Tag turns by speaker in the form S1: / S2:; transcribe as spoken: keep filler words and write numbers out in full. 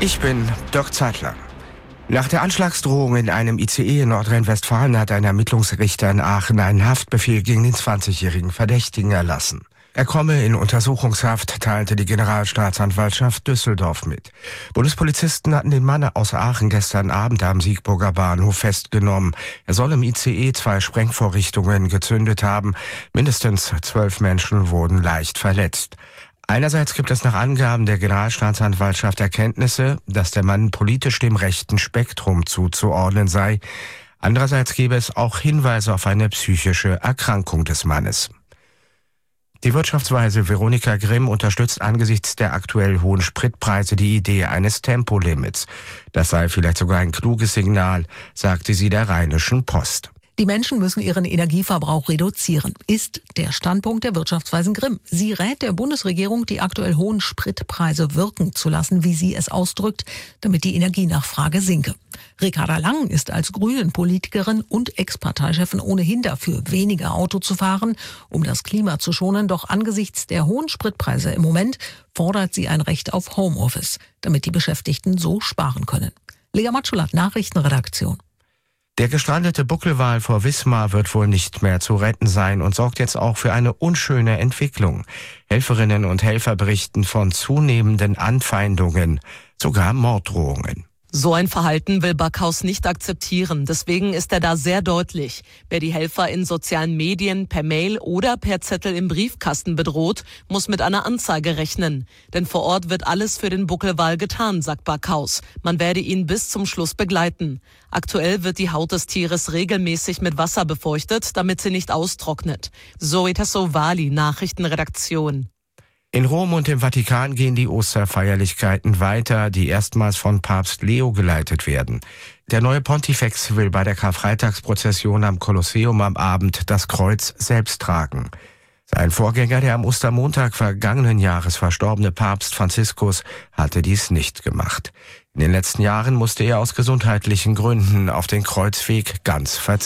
S1: Ich bin Dirk Zeitler. Nach der Anschlagsdrohung in einem I C E in Nordrhein-Westfalen hat ein Ermittlungsrichter in Aachen einen Haftbefehl gegen den zwanzigjährigen Verdächtigen erlassen. Er komme in Untersuchungshaft, teilte die Generalstaatsanwaltschaft Düsseldorf mit. Bundespolizisten hatten den Mann aus Aachen gestern Abend am Siegburger Bahnhof festgenommen. Er soll im I C E zwei Sprengvorrichtungen gezündet haben. Mindestens zwölf Menschen wurden leicht verletzt. Einerseits gibt es nach Angaben der Generalstaatsanwaltschaft Erkenntnisse, dass der Mann politisch dem rechten Spektrum zuzuordnen sei. Andererseits gebe es auch Hinweise auf eine psychische Erkrankung des Mannes. Die Wirtschaftsweise Veronika Grimm unterstützt angesichts der aktuell hohen Spritpreise die Idee eines Tempolimits. Das sei vielleicht sogar ein kluges Signal, sagte sie der Rheinischen Post.
S2: Die Menschen müssen ihren Energieverbrauch reduzieren, ist der Standpunkt der Wirtschaftsweisen Grimm. Sie rät der Bundesregierung, die aktuell hohen Spritpreise wirken zu lassen, wie sie es ausdrückt, damit die Energienachfrage sinke. Ricarda Lang ist als Grünen-Politikerin und Ex-Parteichefin ohnehin dafür, weniger Auto zu fahren, um das Klima zu schonen. Doch angesichts der hohen Spritpreise im Moment fordert sie ein Recht auf Homeoffice, damit die Beschäftigten so sparen können. Lea Matschulat, Nachrichtenredaktion.
S1: Der gestrandete Buckelwal vor Wismar wird wohl nicht mehr zu retten sein und sorgt jetzt auch für eine unschöne Entwicklung. Helferinnen und Helfer berichten von zunehmenden Anfeindungen, sogar Morddrohungen.
S3: So ein Verhalten will Backhaus nicht akzeptieren. Deswegen ist er da sehr deutlich. Wer die Helfer in sozialen Medien, per Mail oder per Zettel im Briefkasten bedroht, muss mit einer Anzeige rechnen. Denn vor Ort wird alles für den Buckelwal getan, sagt Backhaus. Man werde ihn bis zum Schluss begleiten. Aktuell wird die Haut des Tieres regelmäßig mit Wasser befeuchtet, damit sie nicht austrocknet. Zoe Tassovali, Nachrichtenredaktion.
S1: In Rom und im Vatikan gehen die Osterfeierlichkeiten weiter, die erstmals von Papst Leo geleitet werden. Der neue Pontifex will bei der Karfreitagsprozession am Kolosseum am Abend das Kreuz selbst tragen. Sein Vorgänger, der am Ostermontag vergangenen Jahres verstorbene Papst Franziskus, hatte dies nicht gemacht. In den letzten Jahren musste er aus gesundheitlichen Gründen auf den Kreuzweg ganz verzichten.